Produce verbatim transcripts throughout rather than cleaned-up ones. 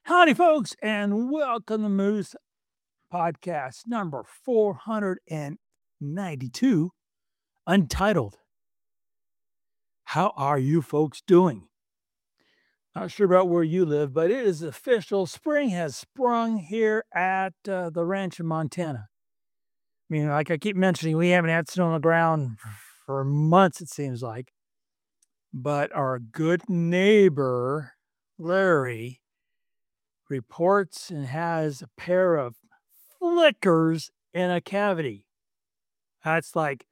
Howdy, folks, and welcome to Moose Podcast number four hundred ninety-two, Untitled. How are you folks doing? Not sure about where you live, but it is official. Spring has sprung here at uh, the ranch in Montana. I mean, like I keep mentioning, we haven't had snow on the ground for months, it seems like. But our good neighbor, Larry, reports and has a pair of flickers in a cavity. That's like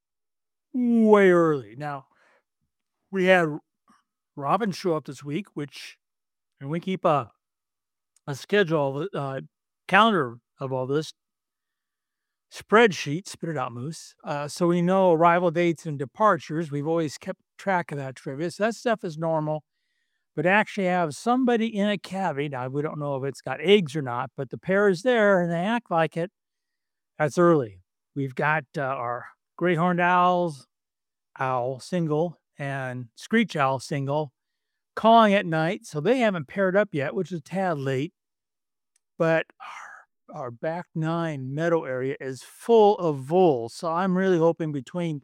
way early. Now, we had Robin show up this week, which, and we keep a, a schedule, uh, calendar of all this spreadsheet, spit it out, Moose. Uh, so we know arrival dates and departures. We've always kept track of that trivia. So that stuff is normal. But actually have somebody in a cavity. Now, we don't know if it's got eggs or not, but the pair is there and they act like it. That's early. We've got uh, our gray horned owls, owl single, and screech owl single calling at night. So they haven't paired up yet, which is a tad late. But our, our back nine meadow area is full of voles. So I'm really hoping between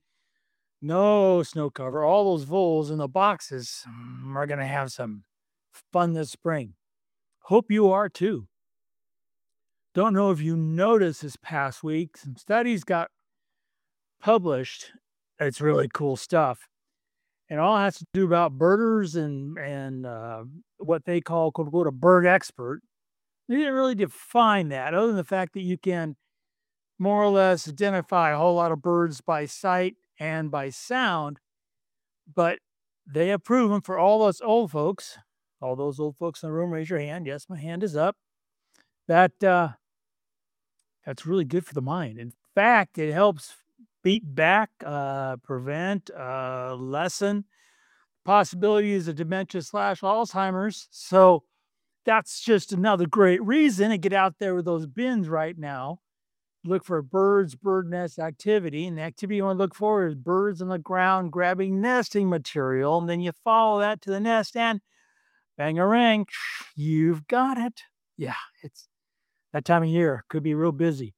no snow cover, all those voles in the boxes mm, are going to have some fun this spring. Hope you are too. Don't know if you noticed this past week, some studies got published. It's really cool stuff. And all has to do about birders and and uh, what they call, quote unquote, a bird expert. They didn't really define that, other than the fact that you can more or less identify a whole lot of birds by sight and by sound. But they have proven for all us old folks, all those old folks in the room, raise your hand. Yes, my hand is up. That uh, that's really good for the mind. In fact, it helps beat back, uh, prevent, uh, lessen possibilities of dementia slash Alzheimer's. So that's just another great reason to get out there with those bins right now. Look for birds, bird nest activity. And the activity you want to look for is birds on the ground grabbing nesting material. And then you follow that to the nest and bang a ring, you've got it. Yeah, it's that time of year. Could be real busy.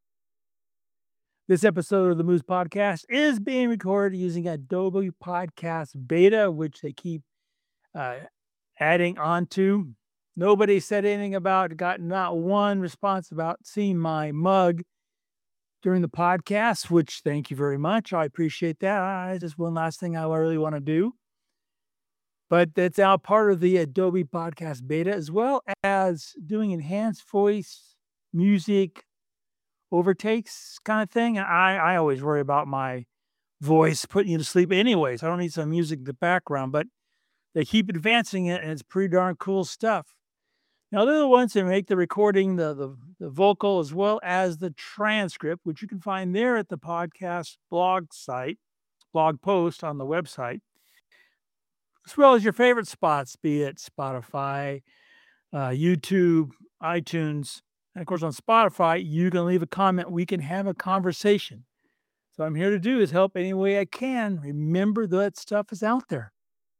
This episode of the Moose Podcast is being recorded using Adobe Podcast Beta, which they keep uh, adding onto. Nobody said anything about, got not one response about seeing my mug during the podcast, which thank you very much. I appreciate that. Uh, just one last thing I really want to do. But that's now part of the Adobe Podcast Beta, as well as doing enhanced voice, music, overtakes kind of thing. I, I always worry about my voice putting you to sleep anyways. I don't need some music in the background, but they keep advancing it, and it's pretty darn cool stuff. Now, they're the ones that make the recording, the, the, the vocal, as well as the transcript, which you can find there at the podcast blog site, blog post on the website, as well as your favorite spots, be it Spotify, uh, YouTube, iTunes. And of course, on Spotify, you can leave a comment. We can have a conversation. So I'm here to do is help any way I can. Remember that stuff is out there.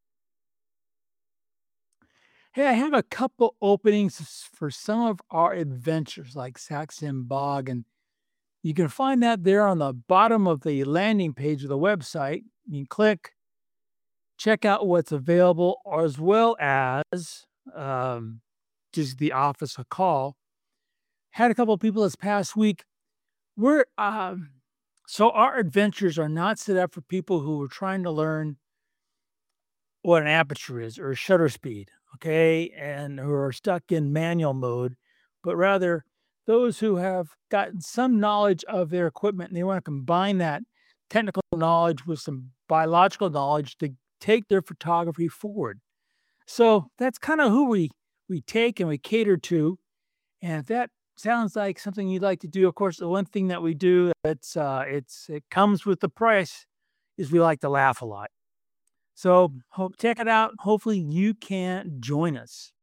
Hey, I have a couple openings for some of our adventures, like Saxon Bog, and you can find that there on the bottom of the landing page of the website. You can click, check out what's available, as well as um, just the office a call. Had a couple of people this past week. We're um, so our adventures are not set up for people who are trying to learn what an aperture is or shutter speed, okay, and who are stuck in manual mode, but rather those who have gotten some knowledge of their equipment and they want to combine that technical knowledge with some biological knowledge to take their photography forward. So that's kind of who we we take and we cater to. And if that sounds like something you'd like to do, of course, the one thing that we do that's uh, it's it comes with the price is we like to laugh a lot. So hope check it out. Hopefully you can join us.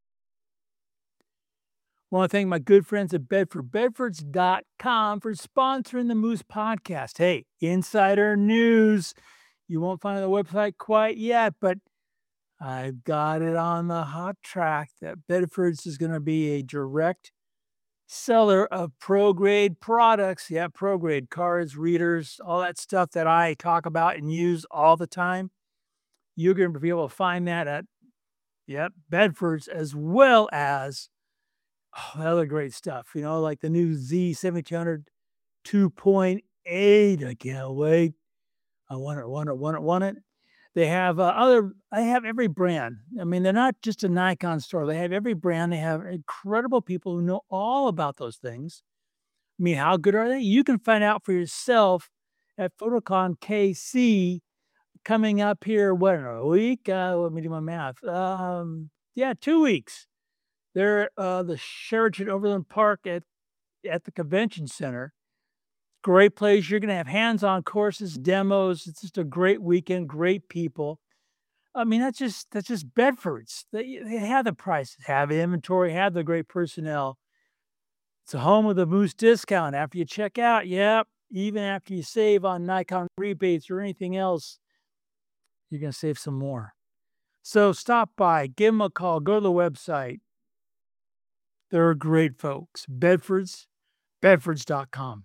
I want to thank my good friends at bedford bedfords dot com for sponsoring the Moose Podcast. Hey, insider news. You won't find it on the website quite yet, but I've got it on the hot track that Bedford's is gonna be a direct seller of pro-grade products. Yeah, pro-grade cards, readers, all that stuff that I talk about and use all the time. You're gonna be able to find that at, yep, Bedford's, as well as, oh, other great stuff, you know, like the new Z seventeen hundred two point eight. I can't wait. I want it, want it, want it, want it. They have, uh, other I have every brand. I mean, they're not just a Nikon store. They have every brand. They have incredible people who know all about those things. I mean, how good are they? You can find out for yourself at Photocon K C coming up here, what, in a week? Uh, let me do my math. Um, yeah, two weeks. They're at, uh, the Sheraton Overland Park at at the convention center. Great place. You're gonna have hands-on courses, demos. It's just a great weekend, great people. I mean, that's just that's just Bedford's. They they have the prices, have the inventory, have the great personnel. It's a home of the Moose discount. After you check out, yep, even after you save on Nikon rebates or anything else, you're gonna save some more. So stop by, give them a call, go to the website. They're great folks. Bedford's, bedfords dot com.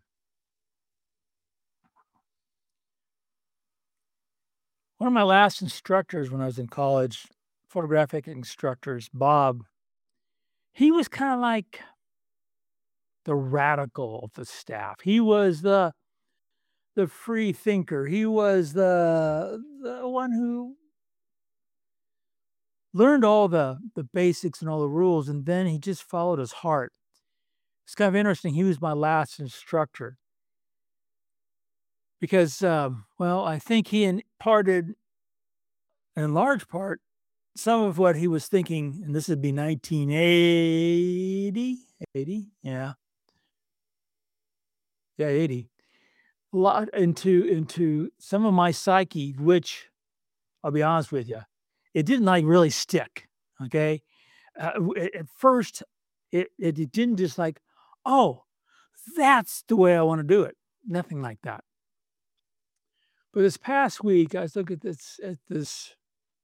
One of my last instructors when I was in college, photographic instructors, Bob, he was kind of like the radical of the staff. He was the the free thinker. He was the the one who learned all the the basics and all the rules, and then he just followed his heart. It's kind of interesting. He was my last instructor because, um, well, I think he imparted, in large part, some of what he was thinking, and this would be nineteen eighty, eighty, yeah, yeah, eighty. A lot into into some of my psyche, which I'll be honest with you, it didn't like really stick. Okay, uh, w- at at first, it, it it didn't just like, oh, that's the way I want to do it. Nothing like that. But this past week, I was looking at this at this.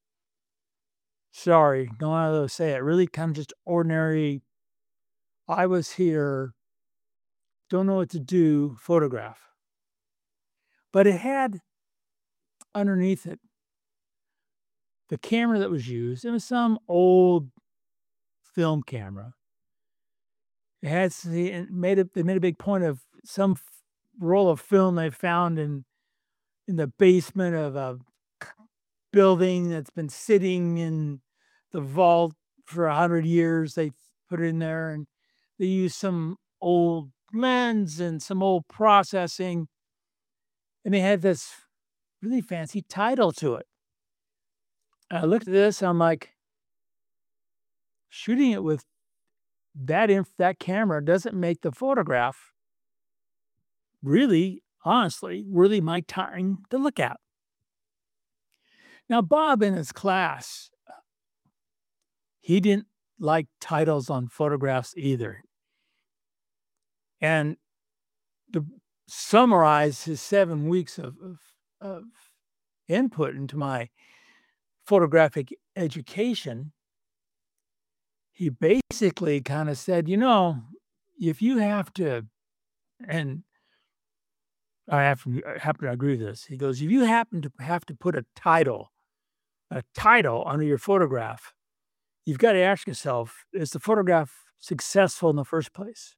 Sorry, don't know how to say it. Really, kind of just ordinary. I was here, don't know what to do. Photograph, but it had underneath it the camera that was used. It was some old film camera. It had the and made a they made a big point of some f roll of film they found in in the basement of a building that's been sitting in the vault for a hundred years. They put it in there, and they used some old lens and some old processing, and they had this really fancy title to it. And I looked at this, and I'm like, shooting it with that inf that camera doesn't make the photograph really, honestly, worthy my time to look at. Now, Bob in his class, he didn't like titles on photographs either. And to summarize his seven weeks of of of input into my photographic education, he basically kinda said, "You know, if you have to," and I have to I happen to agree with this. He goes, "If you happen to have to put a title a title under your photograph, you've got to ask yourself, is the photograph successful in the first place?"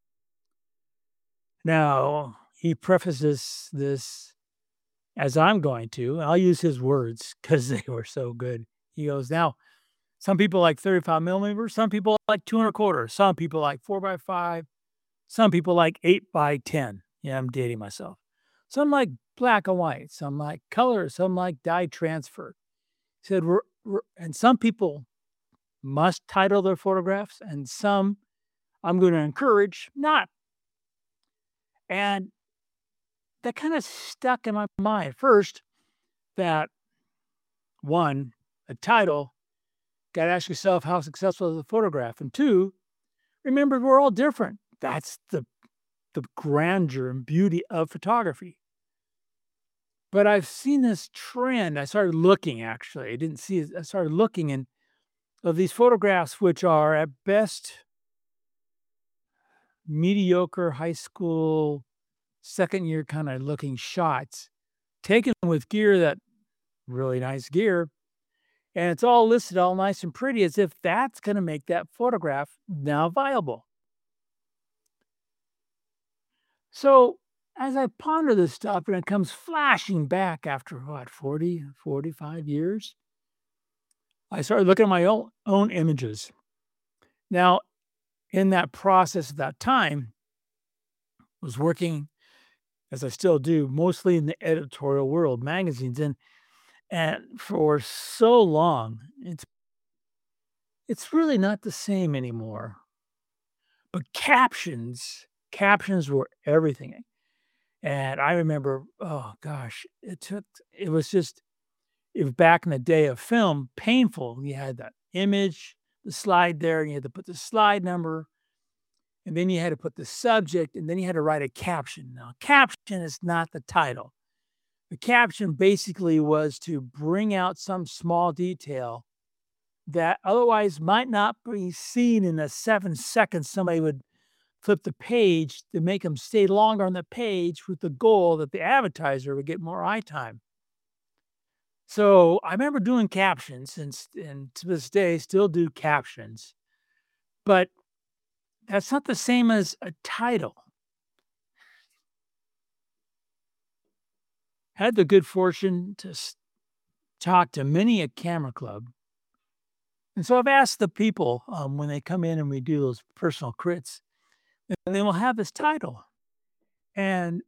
Now, he prefaces this as I'm going to. I'll use his words because they were so good. He goes, "Now, some people like thirty-five millimeter, some people like two and a quarter, some people like four by five, some people like eight by ten." Yeah, I'm dating myself. Some like black and white, some like color, some like dye transfer. He said, we're, we're, and some people must title their photographs, and some I'm going to encourage not. And that kind of stuck in my mind. First, that one, a title, got to ask yourself how successful is the photograph. And two, remember, we're all different. That's the, the grandeur and beauty of photography. But I've seen this trend. I started looking actually. I didn't see it. I started looking and of these photographs, which are at best mediocre high school second year kind of looking shots, taken with gear that really nice gear, and it's all listed all nice and pretty as if that's going to make that photograph now viable. So as I ponder this stuff and it comes flashing back after what, forty, forty-five years, I started looking at my own, own images. Now, in that process of that time, I was working, as I still do, mostly in the editorial world, magazines, and and for so long, it's it's really not the same anymore. But captions, captions were everything. And I remember, oh gosh, it took it was just if back in the day of film, painful. You had that image, the slide there, and you had to put the slide number, and then you had to put the subject, and then you had to write a caption. Now, caption is not the title. The caption basically was to bring out some small detail that otherwise might not be seen in the seven seconds somebody would flip the page to make them stay longer on the page with the goal that the advertiser would get more eye time. So I remember doing captions and, s- and to this day still do captions, but that's not the same as a title. Had the good fortune to s- talk to many a camera club. And so I've asked the people um, when they come in and we do those personal crits, and they will have this title. And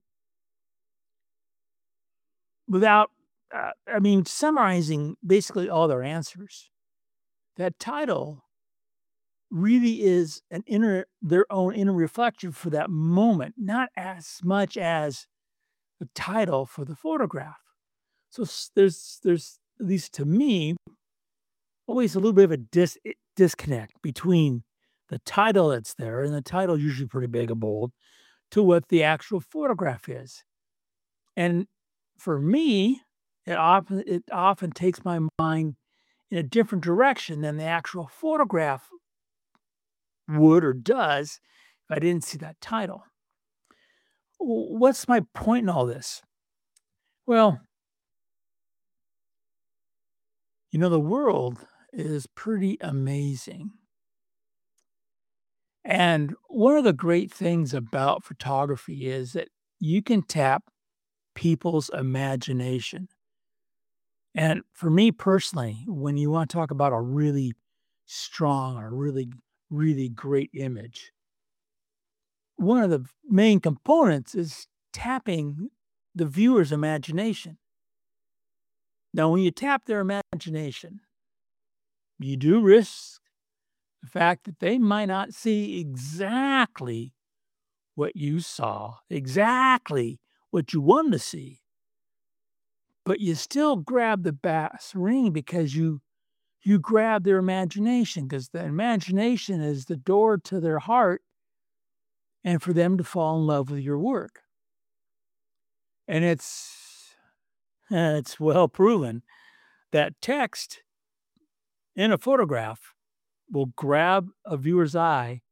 without, uh, I mean, summarizing basically all their answers, that title really is an inner, their own inner reflection for that moment, not as much as the title for the photograph. So s- there's, there's at least to me, always a little bit of a dis- i- disconnect between the title that's there, and the title usually pretty big and bold, to what the actual photograph is. And for me, it often it often takes my mind in a different direction than the actual photograph would or does if I didn't see that title. W- What's my point in all this? Well, you know, the world is pretty amazing. And one of the great things about photography is that you can tap people's imagination. And for me personally, when you want to talk about a really strong or really, really great image, one of the main components is tapping the viewer's imagination. Now, when you tap their imagination, you do risk the fact that they might not see exactly what you saw, exactly what you wanted to see, but you still grab the bass ring because you you grab their imagination because the imagination is the door to their heart and for them to fall in love with your work. And it's uh, it's well proven that text in a photograph will grab a viewer's eye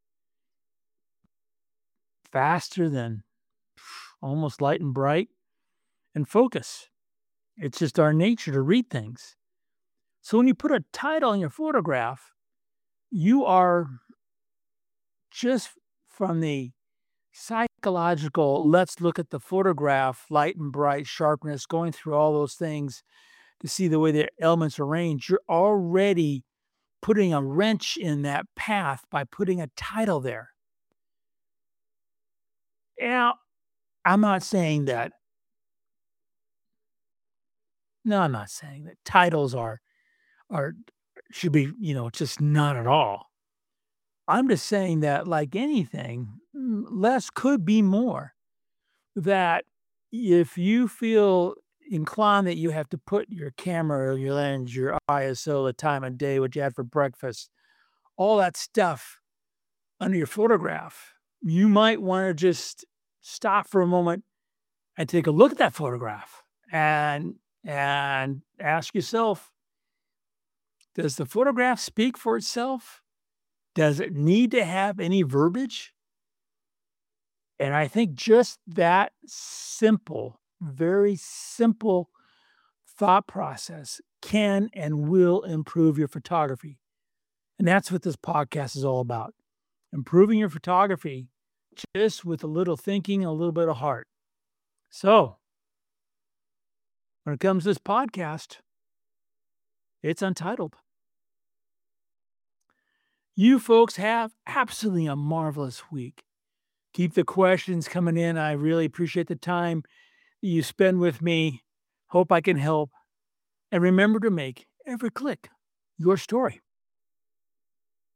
faster than almost light and bright and focus. It's just our nature to read things. So when you put a title on your photograph, you are just from the psychological, let's look at the photograph, light and bright, sharpness, going through all those things to see the way the elements are arranged, you're already putting a wrench in that path by putting a title there. Now, I'm not saying that, no, I'm not saying that titles are, are, should be, you know, just not at all. I'm just saying that, like anything, mm, less could be more. That if you feel inclined that you have to put your camera or your lens, your I S O, the time of day, what you had for breakfast, all that stuff under your photograph, you might want to just stop for a moment and take a look at that photograph and and ask yourself, does the photograph speak for itself? Does it need to have any verbiage? And I think just that simple, very simple thought process can and will improve your photography. And that's what this podcast is all about. Improving your photography just with a little thinking, a little bit of heart. So, when it comes to this podcast, it's untitled. You folks have absolutely a marvelous week. Keep the questions coming in. I really appreciate the time you spend with me. Hope I can help. And remember to make every click your story.